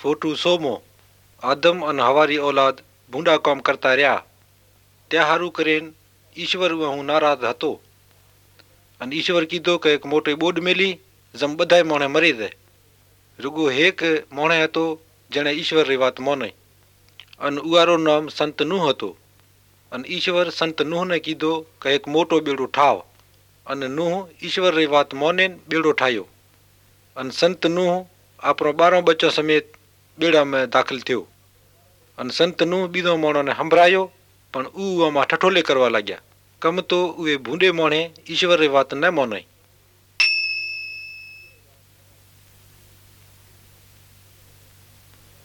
Photo सोमो आदम अन हवारी औलाद भूंडा काम करता रहा त्या हारू करेन ईश्वर हूँ नाराज हतो अन ईश्वर कीधो के एक मोटी बोड मेली जम बधाय मोणे मरी दे रुगो एक मोणे हतो जने ईश्वर री वात मोने अन उआरो नाम संत नूह हतो अन ईश्वर संत नूह ने कीधो के एक मोटो बेड़ो ठाव अन नूह ईश्वर री वात मोने बेड़ो ठायो अन संत नूह आपरो 12 बच्चों समेत बेड़ा में दाखिल थियो अन संत नूह बीजो मोणो ने संभरायो पण ऊ आमा ठठोले करवा लाग्या कम तो उए भूंडे मोणे ईश्वर री वात न मोने।